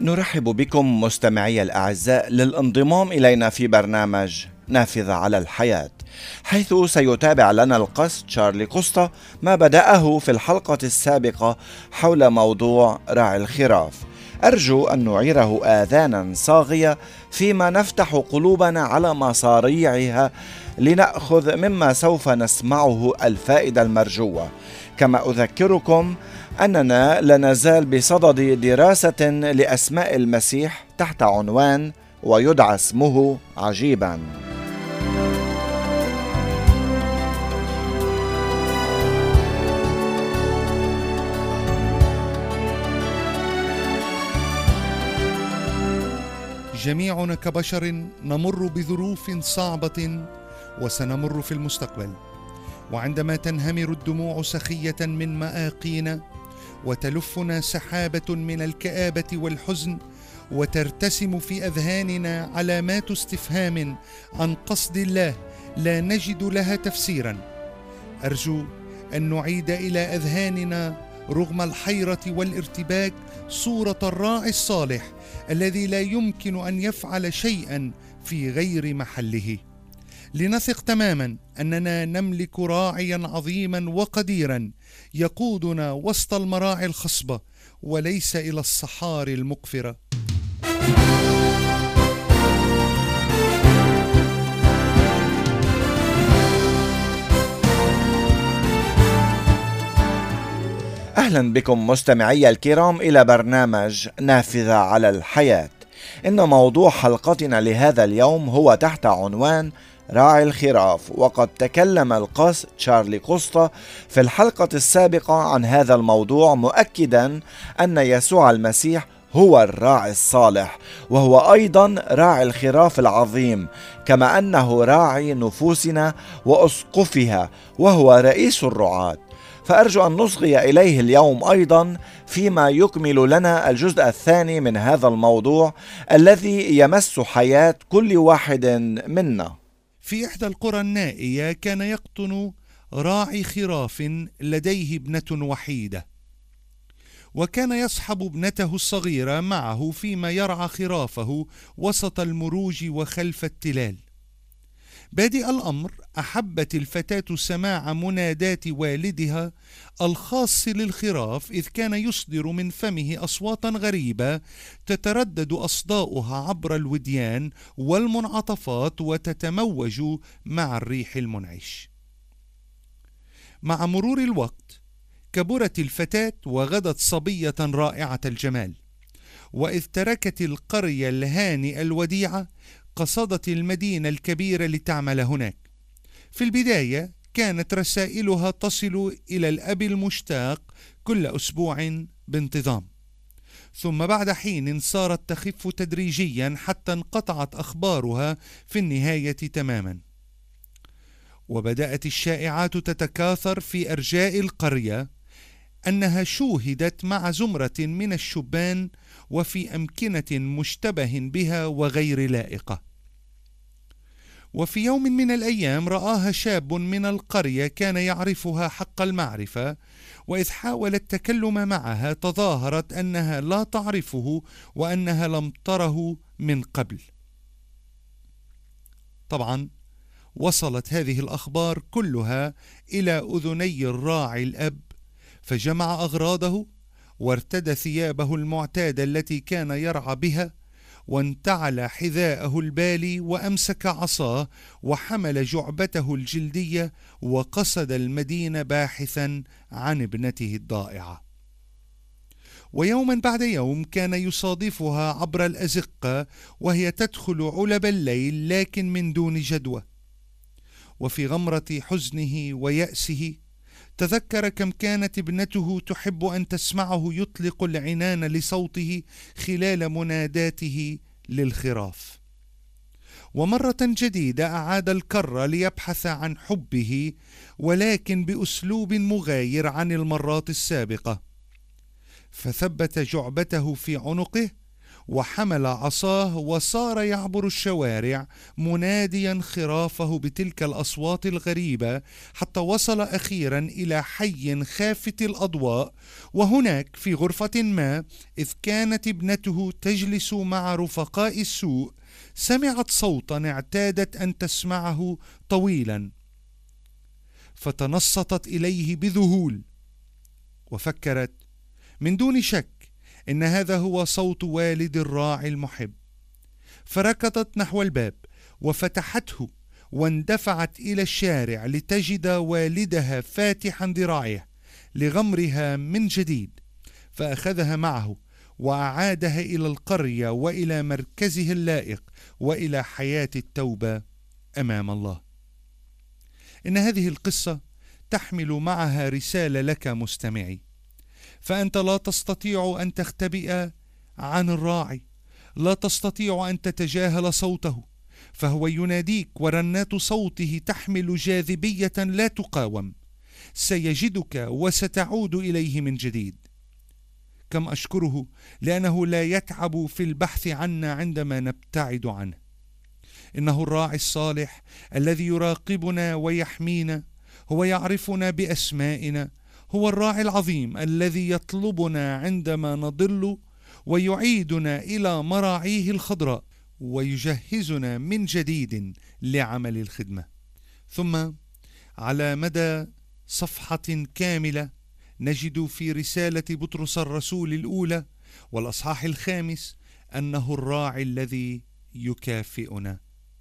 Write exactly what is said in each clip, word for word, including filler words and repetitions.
نرحب بكم مستمعي الأعزاء للانضمام إلينا في برنامج نافذة على الحياة، حيث سيتابع لنا القس تشارلي كوستا ما بدأه في الحلقة السابقة حول موضوع راعي الخراف. أرجو أن نعيره آذانا صاغية فيما نفتح قلوبنا على مصاريعها لنأخذ مما سوف نسمعه الفائدة المرجوة. كما أذكركم أننا لنزال بصدد دراسة لأسماء المسيح تحت عنوان ويدعى اسمه عجيبا. جميعنا كبشر نمر بظروف صعبة وسنمر في المستقبل، وعندما تنهمر الدموع سخية من مآقينا وتلفنا سحابة من الكآبة والحزن وترتسم في أذهاننا علامات استفهام عن قصد الله لا نجد لها تفسيرا، أرجو أن نعيد إلى أذهاننا رغم الحيرة والارتباك صورة الراعي الصالح الذي لا يمكن أن يفعل شيئا في غير محله، لنثق تماما أننا نملك راعيا عظيما وقديرا يقودنا وسط المراعي الخصبة وليس إلى الصحاري المقفرة. أهلا بكم مستمعي الكرام إلى برنامج نافذة على الحياة. إن موضوع حلقتنا لهذا اليوم هو تحت عنوان راعي الخراف، وقد تكلم القس تشارلي كوستا في الحلقة السابقة عن هذا الموضوع، مؤكدا أن يسوع المسيح هو الراعي الصالح، وهو أيضا راعي الخراف العظيم، كما أنه راعي نفوسنا وأسقفها، وهو رئيس الرعاة. فأرجو أن نصغي إليه اليوم أيضا فيما يكمل لنا الجزء الثاني من هذا الموضوع الذي يمس حياة كل واحد منا. في إحدى القرى النائية كان يقطن راعي خراف لديه ابنة وحيدة، وكان يصحب ابنته الصغيرة معه فيما يرعى خرافه وسط المروج وخلف التلال. بادئ الأمر أحبت الفتاة سماع منادات والدها الخاص للخراف، إذ كان يصدر من فمه أصواتا غريبة تتردد أصداؤها عبر الوديان والمنعطفات وتتموج مع الريح المنعش. مع مرور الوقت كبرت الفتاة وغدت صبية رائعة الجمال، وإذ تركت القرية الهانئة الوديعة قصدت المدينة الكبيرة لتعمل هناك. في البداية كانت رسائلها تصل إلى الأب المشتاق كل أسبوع بانتظام، ثم بعد حين صارت تخف تدريجيا حتى انقطعت أخبارها في النهاية تماما، وبدأت الشائعات تتكاثر في أرجاء القرية أنها شوهدت مع زمرة من الشبان وفي أمكنة مشتبه بها وغير لائقة. وفي يوم من الأيام رآها شاب من القرية كان يعرفها حق المعرفة، وإذ حاول التكلم معها تظاهرت أنها لا تعرفه وأنها لم تره من قبل. طبعا وصلت هذه الأخبار كلها إلى أذني الراعي الأب، فجمع أغراضه وارتدى ثيابه المعتادة التي كان يرعى بها، وانتعل حذاءه البالي وأمسك عصاه وحمل جعبته الجلدية وقصد المدينة باحثا عن ابنته الضائعة. ويوما بعد يوم كان يصادفها عبر الأزقة وهي تدخل علب الليل لكن من دون جدوى، وفي غمرة حزنه ويأسه تذكر كم كانت ابنته تحب أن تسمعه يطلق العنان لصوته خلال مناداته للخراف. ومرة جديدة أعاد الكرة ليبحث عن حبه، ولكن بأسلوب مغاير عن المرات السابقة، فثبت جعبته في عنقه وحمل عصاه وصار يعبر الشوارع مناديا خرافه بتلك الأصوات الغريبة، حتى وصل أخيرا إلى حي خافت الأضواء. وهناك في غرفة ما، إذ كانت ابنته تجلس مع رفقاء السوء، سمعت صوتا اعتادت أن تسمعه طويلا، فتنصتت إليه بذهول، وفكرت من دون شك إن هذا هو صوت والد الراعي المحب. فركضت نحو الباب وفتحته، واندفعت إلى الشارع لتجد والدها فاتحا ذراعيه لغمرها من جديد، فأخذها معه وأعادها إلى القرية وإلى مركزه اللائق وإلى حياة التوبة أمام الله. إن هذه القصة تحمل معها رسالة لك مستمعي، فأنت لا تستطيع أن تختبئ عن الراعي، لا تستطيع أن تتجاهل صوته، فهو يناديك، ورنات صوته تحمل جاذبية لا تقاوم. سيجدك وستعود إليه من جديد. كم أشكره لأنه لا يتعب في البحث عنا عندما نبتعد عنه. إنه الراعي الصالح الذي يراقبنا ويحمينا، هو يعرفنا بأسمائنا، هو الراعي العظيم الذي يطلبنا عندما نضل ويعيدنا إلى مراعيه الخضراء ويجهزنا من جديد لعمل الخدمة. ثم على مدى صفحة كاملة نجد في رسالة بطرس الرسول الأولى والأصحاح الخامس أنه الراعي الذي يكافئنا،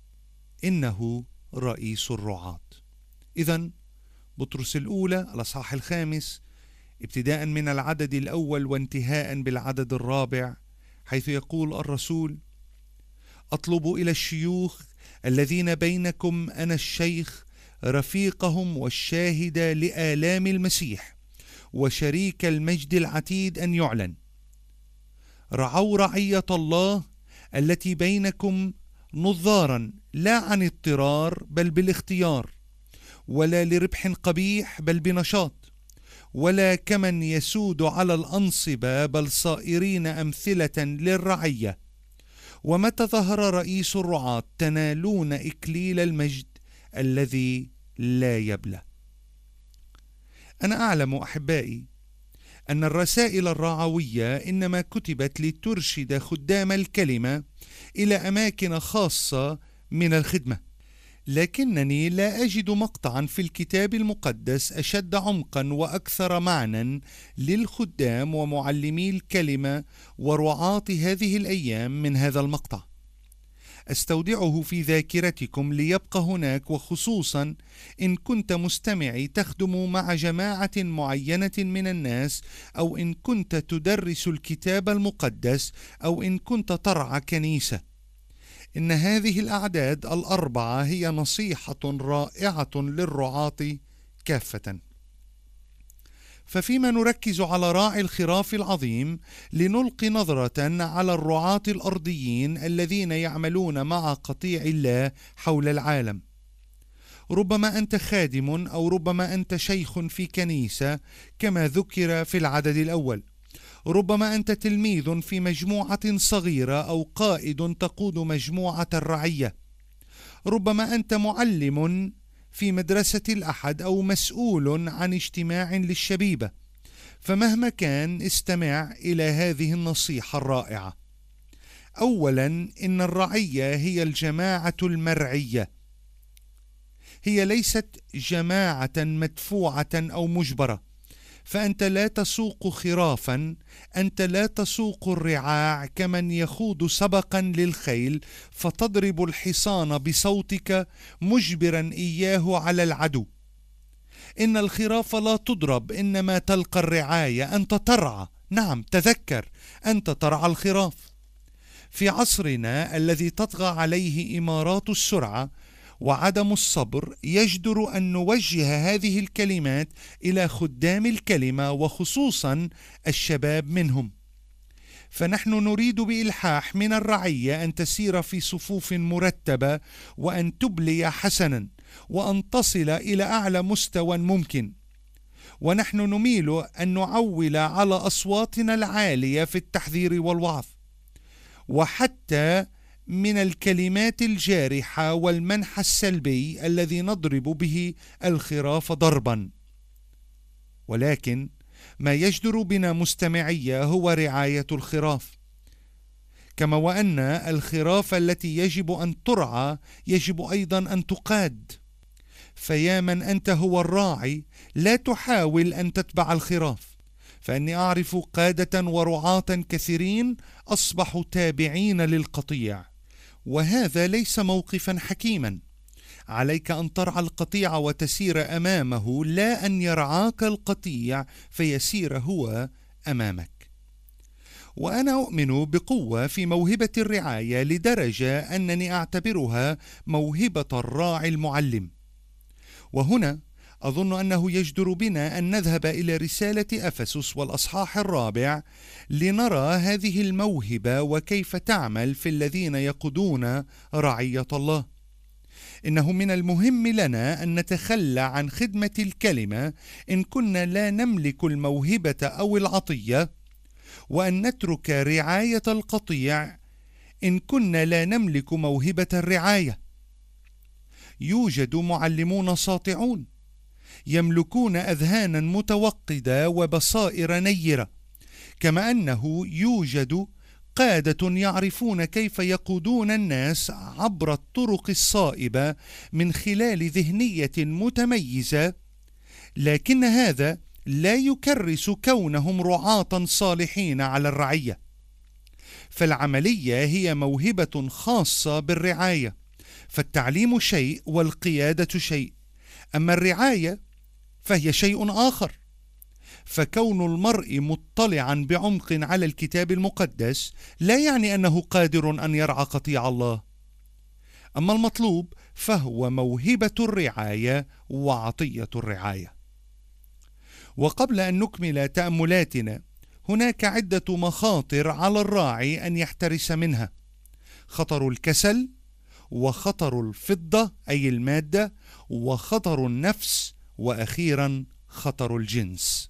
إنه رئيس الرعاة. إذن بطرس الأولى الأصحاح الخامس ابتداء من العدد الأول وانتهاء بالعدد الرابع، حيث يقول الرسول: أطلب إلى الشيوخ الذين بينكم أنا الشيخ رفيقهم والشاهد لآلام المسيح وشريك المجد العتيد أن يعلن. رعوا رعية الله التي بينكم نظارا، لا عن اضطرار بل بالاختيار، ولا لربح قبيح بل بنشاط، ولا كمن يسود على الأنصبة بل صائرين أمثلة للرعية. ومتى ظهر رئيس الرعاة تنالون إكليل المجد الذي لا يبلى. أنا أعلم أحبائي أن الرسائل الرعوية إنما كتبت لترشد خدام الكلمة إلى أماكن خاصة من الخدمة، لكنني لا أجد مقطعا في الكتاب المقدس أشد عمقا وأكثر معنى للخدام ومعلمي الكلمة ورعاة هذه الأيام من هذا المقطع. أستودعه في ذاكرتكم ليبقى هناك، وخصوصا إن كنت مستمعي تخدم مع جماعة معينة من الناس، أو إن كنت تدرس الكتاب المقدس، أو إن كنت ترعى كنيسة. إن هذه الأعداد الأربعة هي نصيحة رائعة للرعاة كافة. ففيما نركز على راعي الخراف العظيم، لنلقي نظرة على الرعاة الأرضيين الذين يعملون مع قطيع الله حول العالم. ربما أنت خادم، أو ربما أنت شيخ في كنيسة كما ذكر في العدد الأول. ربما أنت تلميذ في مجموعة صغيرة، أو قائد تقود مجموعة الرعية. ربما أنت معلم في مدرسة الأحد، أو مسؤول عن اجتماع للشبيبة. فمهما كان، استمع إلى هذه النصيحة الرائعة. أولا، إن الرعية هي الجماعة المرعية، هي ليست جماعة مدفوعة أو مجبرة. فأنت لا تسوق خرافا، أنت لا تسوق الرعاع كمن يخوض سبقا للخيل فتضرب الحصان بصوتك مجبرا إياه على العدو. إن الخراف لا تضرب، إنما تلقى الرعاية. أنت ترعى، نعم، تذكر، أنت ترعى الخراف. في عصرنا الذي تطغى عليه إمارات السرعة وعدم الصبر، يجدر أن نوجه هذه الكلمات إلى خدام الكلمة، وخصوصا الشباب منهم. فنحن نريد بإلحاح من الرعية أن تسير في صفوف مرتبة، وأن تبلي حسنا، وأن تصل إلى أعلى مستوى ممكن. ونحن نميل أن نعول على أصواتنا العالية في التحذير والوعظ. وحتى من الكلمات الجارحة والمنح السلبي الذي نضرب به الخراف ضربا. ولكن ما يجدر بنا مستمعية هو رعاية الخراف، كما وأن الخراف التي يجب أن ترعى يجب أيضا أن تقاد. فيا من أنت هو الراعي، لا تحاول أن تتبع الخراف، فإني أعرف قادة ورعاة كثيرين أصبحوا تابعين للقطيع، وهذا ليس موقفا حكيما. عليك أن ترعى القطيع وتسير أمامه، لا أن يرعاك القطيع فيسير هو أمامك. وأنا أؤمن بقوة في موهبة الرعاية لدرجة أنني أعتبرها موهبة الراعي المعلم. وهنا أظن أنه يجدر بنا أن نذهب إلى رسالة أفسس والأصحاح الرابع لنرى هذه الموهبة وكيف تعمل في الذين يقودون رعية الله. إنه من المهم لنا أن نتخلى عن خدمة الكلمة إن كنا لا نملك الموهبة أو العطية، وأن نترك رعاية القطيع إن كنا لا نملك موهبة الرعاية. يوجد معلمون ساطعون يملكون أذهانا متوقدة وبصائر نيرة، كما أنه يوجد قادة يعرفون كيف يقودون الناس عبر الطرق الصائبة من خلال ذهنية متميزة، لكن هذا لا يكرس كونهم رعاة صالحين على الرعية. فالعملية هي موهبة خاصة بالرعاية، فالتعليم شيء والقيادة شيء، أما الرعاية فهي شيء آخر. فكون المرء مطلعا بعمق على الكتاب المقدس لا يعني أنه قادر أن يرعى قطيع الله، أما المطلوب فهو موهبة الرعاية وعطية الرعاية. وقبل أن نكمل تأملاتنا، هناك عدة مخاطر على الراعي أن يحترس منها: خطر الكسل، وخطر الفضة أي المادة، وخطر النفس، وأخيرا خطر الجنس.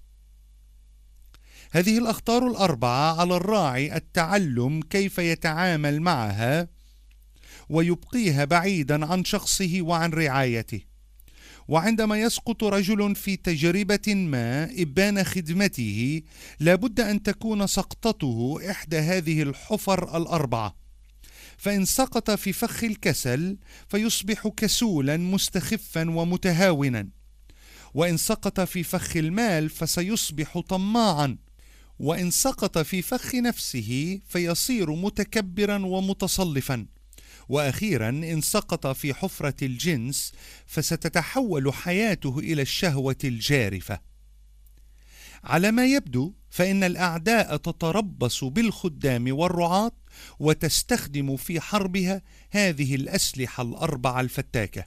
هذه الأخطار الأربعة على الراعي التعلم كيف يتعامل معها ويبقيها بعيدا عن شخصه وعن رعايته. وعندما يسقط رجل في تجربة ما إبان خدمته، لابد أن تكون سقطته إحدى هذه الحفر الأربعة. فإن سقط في فخ الكسل فيصبح كسولا مستخفا ومتهاونا، وإن سقط في فخ المال فسيصبح طماعا، وإن سقط في فخ نفسه فيصير متكبرا ومتصلفا، وأخيرا إن سقط في حفرة الجنس فستتحول حياته إلى الشهوة الجارفة. على ما يبدو فإن الأعداء تتربص بالخدام والرعاة وتستخدم في حربها هذه الأسلحة الأربعة الفتاكة.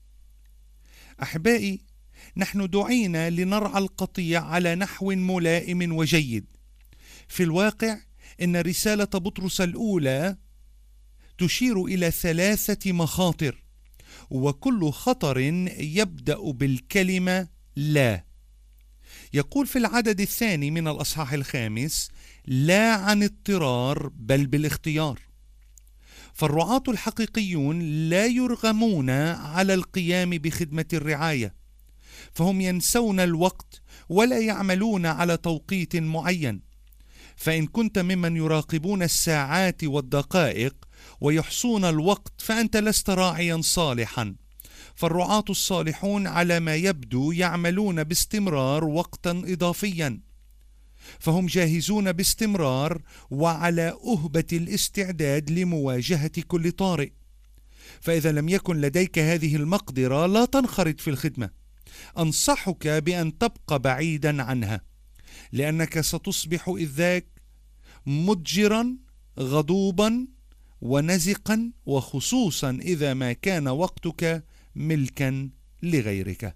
أحبائي، نحن دعينا لنرعى القطيع على نحو ملائم وجيد. في الواقع إن رسالة بطرس الأولى تشير إلى ثلاثة مخاطر، وكل خطر يبدأ بالكلمة لا. يقول في العدد الثاني من الأصحاح الخامس: لا عن اضطرار بل بالاختيار. فالرعاة الحقيقيون لا يرغمون على القيام بخدمة الرعاية، فهم ينسون الوقت ولا يعملون على توقيت معين. فإن كنت ممن يراقبون الساعات والدقائق ويحصون الوقت فأنت لست راعيا صالحا. فالرعاة الصالحون على ما يبدو يعملون باستمرار وقتا إضافيا، فهم جاهزون باستمرار وعلى أهبة الاستعداد لمواجهة كل طارئ. فإذا لم يكن لديك هذه المقدرة لا تنخرط في الخدمة. أنصحك بأن تبقى بعيدا عنها، لأنك ستصبح إذ ذاك مضجرا غضوبا ونزقا، وخصوصا إذا ما كان وقتك ملكا لغيرك.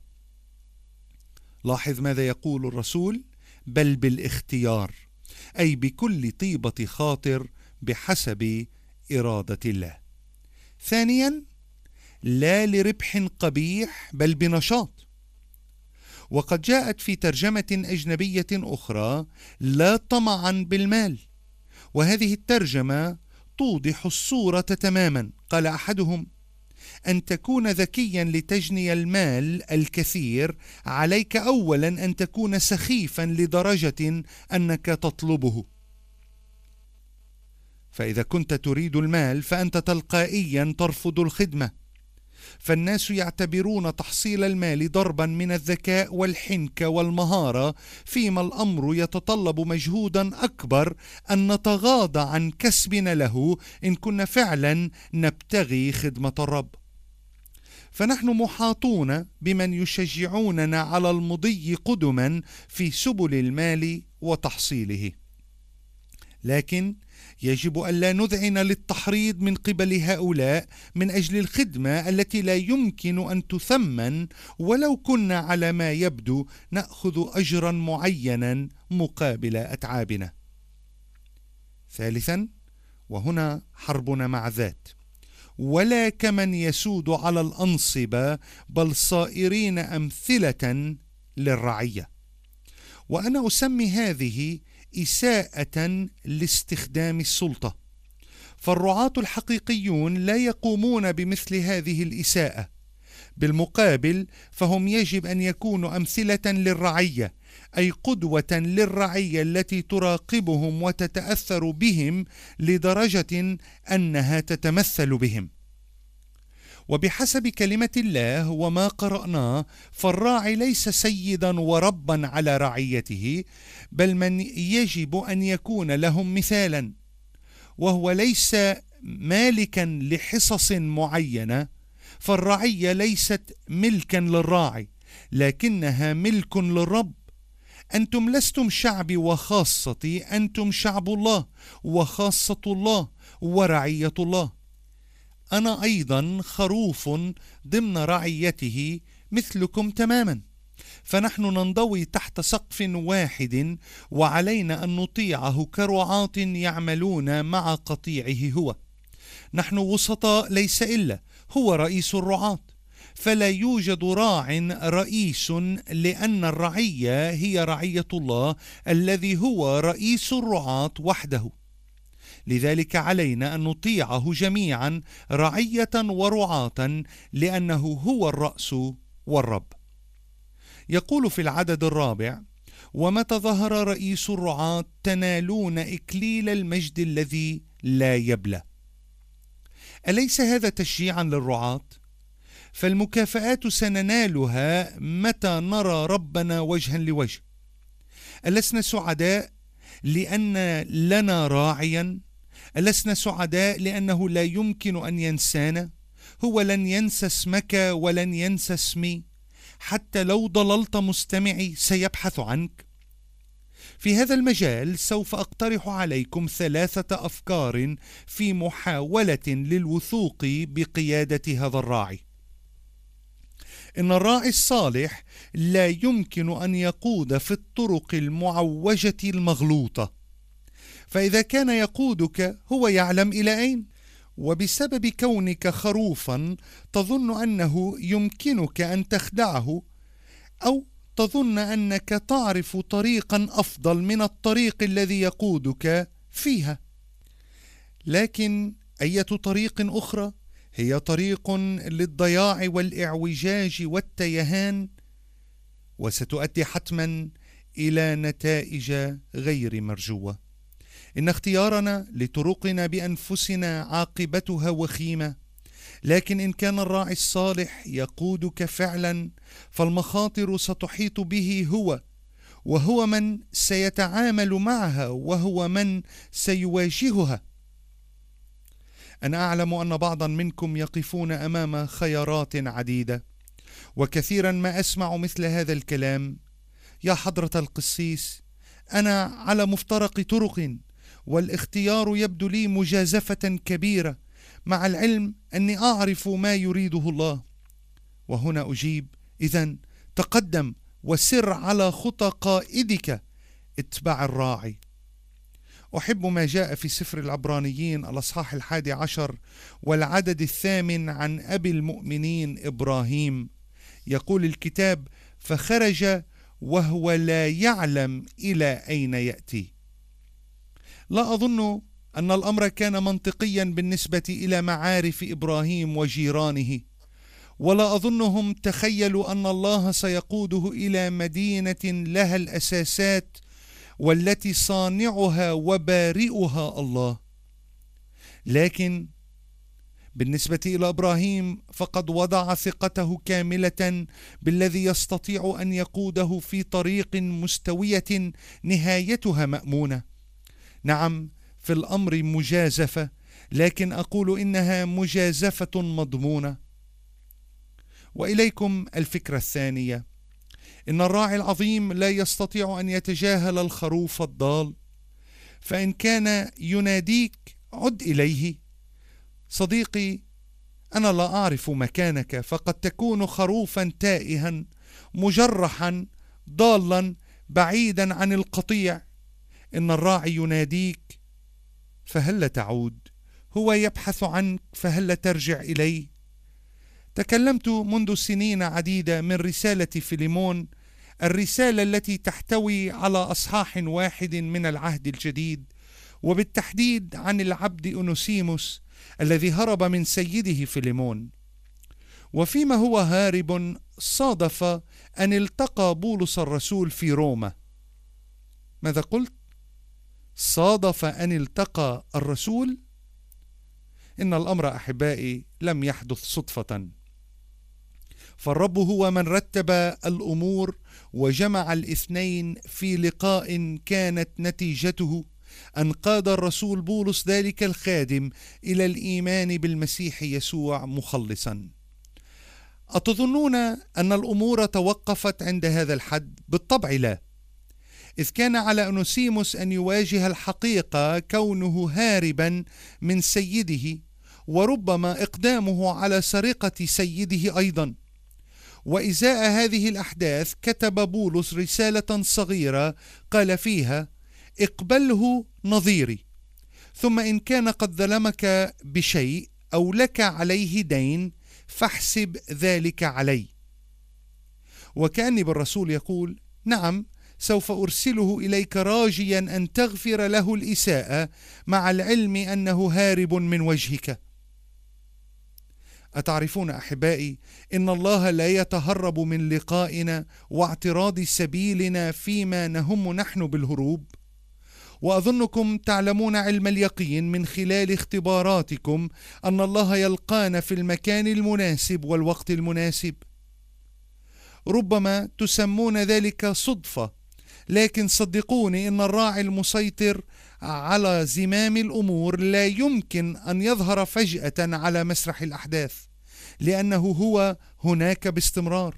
لاحظ ماذا يقول الرسول: بل بالاختيار، أي بكل طيبة خاطر بحسب إرادة الله. ثانيا، لا لربح قبيح بل بنشاط. وقد جاءت في ترجمة أجنبية أخرى: لا طمعا بالمال، وهذه الترجمة توضح الصورة تماما. قال أحدهم: أن تكون ذكيا لتجني المال الكثير، عليك أولا أن تكون سخيفا لدرجة أنك تطلبه. فإذا كنت تريد المال فأنت تلقائيا ترفض الخدمة. فالناس يعتبرون تحصيل المال ضربا من الذكاء والحنكة والمهارة، فيما الأمر يتطلب مجهودا أكبر أن نتغاضى عن كسبنا له إن كنا فعلا نبتغي خدمة الرب. فنحن محاطون بمن يشجعوننا على المضي قدما في سبل المال وتحصيله، لكن يجب ألا نذعن للتحريض من قبل هؤلاء من أجل الخدمة التي لا يمكن أن تثمن، ولو كنا على ما يبدو نأخذ أجرا معينا مقابل أتعابنا. ثالثا، وهنا حربنا مع الذات: ولا كمن يسود على الأنصبة، بل صائرين أمثلة للرعية. وأنا أسمي هذه إساءة لاستخدام السلطة، فالرعاة الحقيقيون لا يقومون بمثل هذه الإساءة. بالمقابل فهم يجب أن يكونوا أمثلة للرعية، أي قدوة للرعية التي تراقبهم وتتأثر بهم لدرجة أنها تتمثل بهم. وبحسب كلمة الله وما قرأناه، فالراعي ليس سيدا وربا على رعيته، بل من يجب أن يكون لهم مثالا، وهو ليس مالكا لحصص معينة. فالرعية ليست ملكا للراعي، لكنها ملك للرب. أنتم لستم شعبي وخاصتي، أنتم شعب الله وخاصة الله ورعية الله. أنا أيضا خروف ضمن رعيته مثلكم تماما، فنحن ننضوي تحت سقف واحد، وعلينا أن نطيعه كرعاة يعملون مع قطيعه هو. نحن وسطاء ليس إلا هو رئيس الرعاة، فلا يوجد راع رئيس، لأن الرعية هي رعية الله الذي هو رئيس الرعاة وحده. لذلك علينا أن نطيعه جميعا رعية ورعاة، لأنه هو الرأس والرب. يقول في العدد الرابع: ومتى ظهر رئيس الرعاة تنالون إكليل المجد الذي لا يبلى. أليس هذا تشجيعا للرعاة؟ فالمكافآت سننالها متى نرى ربنا وجها لوجه. ألسنا سعداء لأن لنا راعيا؟ ألسنا سعداء لأنه لا يمكن أن ينسانا؟ هو لن ينسى اسمك ولن ينسى اسمي، حتى لو ضللت مستمعي سيبحث عنك. في هذا المجال سوف أقترح عليكم ثلاثة أفكار في محاولة للوثوق بقيادة هذا الراعي. إن الراعي الصالح لا يمكن أن يقود في الطرق المعوجة المغلوطة، فإذا كان يقودك هو يعلم إلى أين، وبسبب كونك خروفا تظن أنه يمكنك أن تخدعه، أو تظن أنك تعرف طريقا أفضل من الطريق الذي يقودك فيها. لكن أية طريق أخرى هي طريق للضياع والإعوجاج والتيهان، وستؤدي حتما إلى نتائج غير مرجوة. إن اختيارنا لطرقنا بأنفسنا عاقبتها وخيمة، لكن إن كان الراعي الصالح يقودك فعلا فالمخاطر ستحيط به هو، وهو من سيتعامل معها، وهو من سيواجهها. أنا أعلم أن بعضا منكم يقفون أمام خيارات عديدة، وكثيرا ما أسمع مثل هذا الكلام: يا حضرة القسيس، أنا على مفترق طرق، والاختيار يبدو لي مجازفة كبيرة، مع العلم أني أعرف ما يريده الله. وهنا أجيب: إذن تقدم وسر على خطى قائدك، اتبع الراعي. أحب ما جاء في سفر العبرانيين الأصحاح الحادي عشر والعدد الثامن عن أبي المؤمنين إبراهيم. يقول الكتاب: فخرج وهو لا يعلم إلى أين يأتي. لا أظن أن الأمر كان منطقيا بالنسبة إلى معارف إبراهيم وجيرانه، ولا أظنهم تخيلوا أن الله سيقوده إلى مدينة لها الأساسات والتي صانعها وبارئها الله. لكن بالنسبة إلى إبراهيم فقد وضع ثقته كاملة بالذي يستطيع أن يقوده في طريق مستوية نهايتها مأمونة. نعم، في الأمر مجازفة، لكن أقول إنها مجازفة مضمونة. وإليكم الفكرة الثانية: إن الراعي العظيم لا يستطيع أن يتجاهل الخروف الضال، فإن كان يناديك عد إليه. صديقي، أنا لا أعرف مكانك، فقد تكون خروفا تائها مجرحا ضالا بعيدا عن القطيع. إن الراعي يناديك فهل تعود؟ هو يبحث عنك فهل ترجع إليه؟ تكلمت منذ سنين عديدة من رسالة فيليمون، الرسالة التي تحتوي على أصحاح واحد من العهد الجديد، وبالتحديد عن العبد أونوسيموس الذي هرب من سيده فيليمون. وفيما هو هارب صادف أن التقى بولس الرسول في روما. ماذا قلت؟ صادف أن التقى الرسول؟ إن الأمر أحبائي لم يحدث صدفة، فالرب هو من رتب الأمور وجمع الاثنين في لقاء كانت نتيجته أن قاد الرسول بولس ذلك الخادم إلى الإيمان بالمسيح يسوع مخلصا. أتظنون أن الأمور توقفت عند هذا الحد؟ بالطبع لا، إذ كان على أونوسيموس أن يواجه الحقيقة كونه هاربا من سيده، وربما إقدامه على سرقة سيده أيضا. وإزاء هذه الأحداث كتب بولس رسالة صغيرة قال فيها: اقبله نظيري، ثم إن كان قد ظلمك بشيء أو لك عليه دين فاحسب ذلك علي. وكأني بالرسول يقول: نعم، سوف أرسله إليك راجيا أن تغفر له الإساءة مع العلم أنه هارب من وجهك. أتعرفون أحبائي إن الله لا يتهرب من لقائنا واعتراض سبيلنا فيما نهم نحن بالهروب. وأظنكم تعلمون علم اليقين من خلال اختباراتكم أن الله يلقانا في المكان المناسب والوقت المناسب. ربما تسمون ذلك صدفة، لكن صدقوني إن الراعي المسيطر على زمام الأمور لا يمكن أن يظهر فجأة على مسرح الأحداث، لأنه هو هناك باستمرار.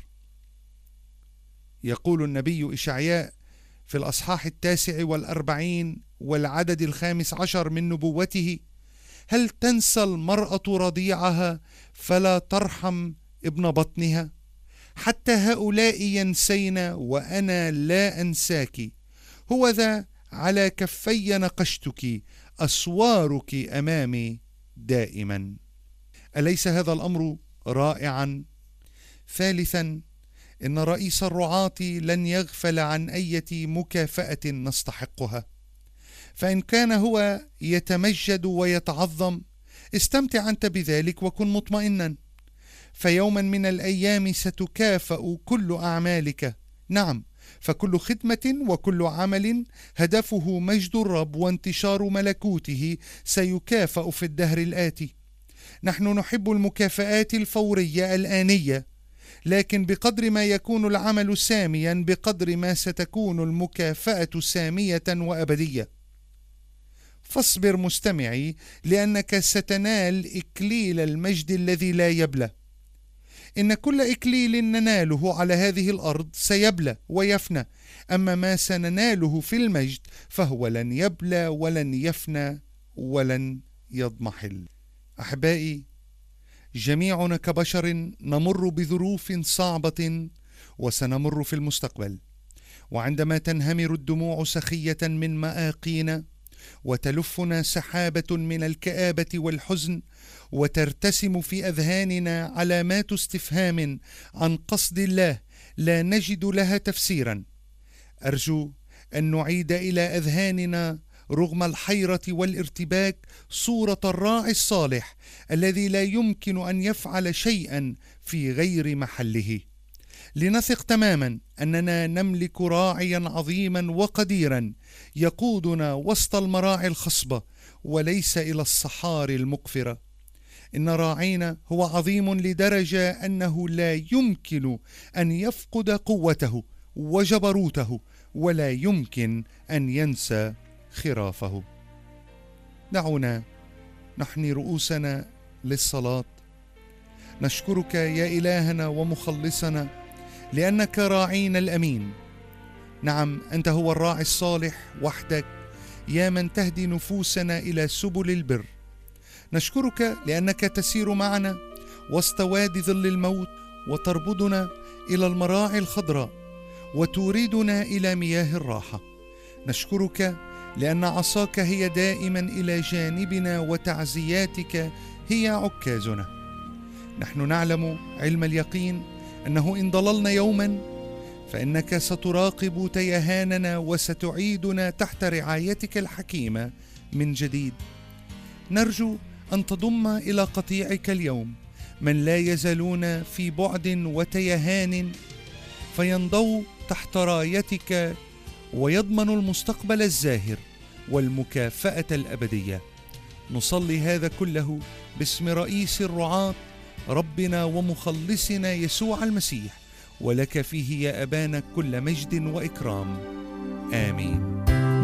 يقول النبي إشعياء في الأصحاح التاسع والأربعين والعدد الخامس عشر من نبوته: هل تنسى المرأة رضيعها فلا ترحم ابن بطنها؟ حتى هؤلاء ينسين وأنا لا أنساك، هو ذا على كفي نقشتك، أسوارك أمامي دائما. أليس هذا الأمر رائعا؟ ثالثا، إن رئيس الرعاة لن يغفل عن أي مكافأة نستحقها، فإن كان هو يتمجد ويتعظم استمتع أنت بذلك وكن مطمئنا، فيوما من الأيام ستكافأ كل أعمالك. نعم، فكل خدمة وكل عمل هدفه مجد الرب وانتشار ملكوته سيكافأ في الدهر الآتي. نحن نحب المكافآت الفورية الآنية، لكن بقدر ما يكون العمل ساميا بقدر ما ستكون المكافأة سامية وأبدية. فاصبر مستمعي، لأنك ستنال إكليل المجد الذي لا يبلى. إن كل إكليل نناله على هذه الأرض سيبلى ويفنى، أما ما سنناله في المجد فهو لن يبلى ولن يفنى ولن يضمحل. أحبائي، جميعنا كبشر نمر بظروف صعبة وسنمر في المستقبل، وعندما تنهمر الدموع سخية من مآقينا وتلفنا سحابة من الكآبة والحزن وترتسم في أذهاننا علامات استفهام عن قصد الله لا نجد لها تفسيرا، أرجو أن نعيد إلى أذهاننا رغم الحيرة والارتباك صورة الراعي الصالح الذي لا يمكن أن يفعل شيئا في غير محله. لنثق تماما أننا نملك راعيا عظيما وقديرا يقودنا وسط المراعي الخصبة وليس إلى الصحاري المقفرة. إن راعينا هو عظيم لدرجة أنه لا يمكن أن يفقد قوته وجبروته ولا يمكن أن ينسى خرافه. دعونا نحني رؤوسنا للصلاة. نشكرك يا إلهنا ومخلصنا لأنك راعينا الأمين. نعم، أنت هو الراعي الصالح وحدك يا من تهدي نفوسنا إلى سبل البر. نشكرك لأنك تسير معنا وسط وادي ظل الموت وتربضنا إلى المراعي الخضراء وتوردنا إلى مياه الراحة. نشكرك لأن عصاك هي دائما إلى جانبنا وتعزياتك هي عكازنا. نحن نعلم علم اليقين أنه إن ضللنا يوما فإنك ستراقب تيهاننا وستعيدنا تحت رعايتك الحكيمة من جديد. نرجو أن تضم إلى قطيعك اليوم من لا يزالون في بعد وتيهان فينضوا تحت رايتك ويضمنوا المستقبل الزاهر والمكافأة الأبدية. نصلي هذا كله باسم رئيس الرعاة ربنا ومخلصنا يسوع المسيح، ولك فيه يا أبانا كل مجد وإكرام. آمين.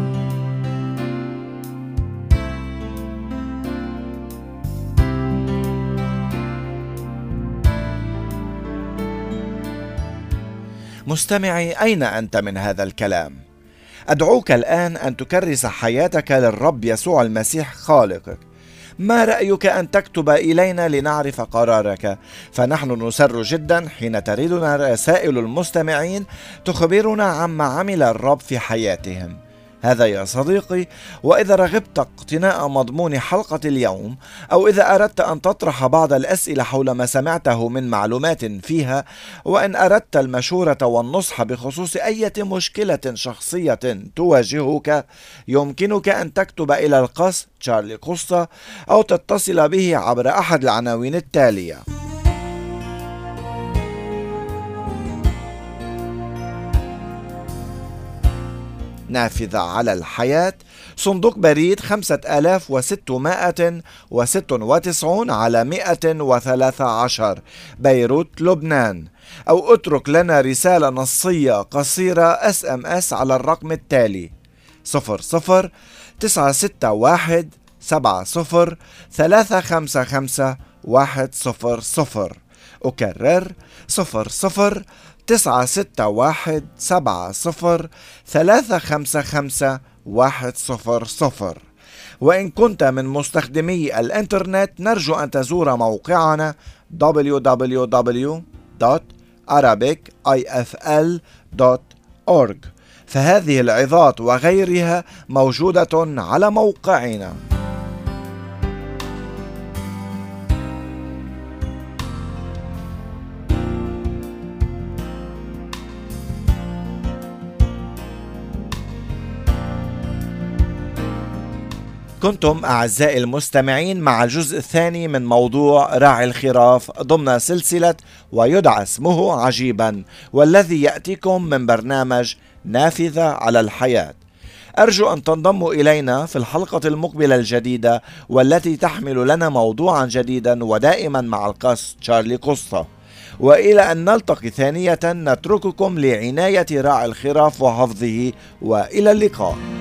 مستمعي، أين أنت من هذا الكلام؟ أدعوك الآن أن تكرس حياتك للرب يسوع المسيح خالقك. ما رأيك أن تكتب إلينا لنعرف قرارك؟ فنحن نسر جدا حين تريدنا رسائل المستمعين تخبرنا عما عمل الرب في حياتهم. هذا يا صديقي، وإذا رغبت اقتناء مضمون حلقة اليوم، أو إذا أردت أن تطرح بعض الأسئلة حول ما سمعته من معلومات فيها، وإن أردت المشورة والنصح بخصوص أي مشكلة شخصية تواجهك، يمكنك أن تكتب إلى القس تشارلي كوستا أو تتصل به عبر أحد العناوين التالية: نافذة على الحياة، صندوق بريد خمسة آلاف وستمائة وستة وتسعين على مائة وثلاثة عشر، بيروت، لبنان. أو اترك لنا رسالة نصية قصيرة اس ام اس على الرقم التالي: صفر صفر تسعة ستة واحد سبعة صفر ثلاثة خمسة خمسة واحد صفر صفر. أكرر: صفر صفر تسعة ستة واحد سبعة صفر ثلاثة خمسة خمسة واحد صفر صفر. وإن كنت من مستخدمي الإنترنت، نرجو أن تزور موقعنا دبليو دبليو دبليو دوت arabic ifl دوت org، فهذه العظات وغيرها موجودة على موقعنا. كنتم أعزائي المستمعين مع الجزء الثاني من موضوع راعي الخراف ضمن سلسلة ويدعى اسمه عجيبا، والذي يأتيكم من برنامج نافذة على الحياة. أرجو أن تنضموا إلينا في الحلقة المقبلة الجديدة، والتي تحمل لنا موضوعا جديدا ودائما مع القس تشارلي كوستا. وإلى أن نلتقي ثانية، نترككم لعناية راعي الخراف وحفظه، وإلى اللقاء.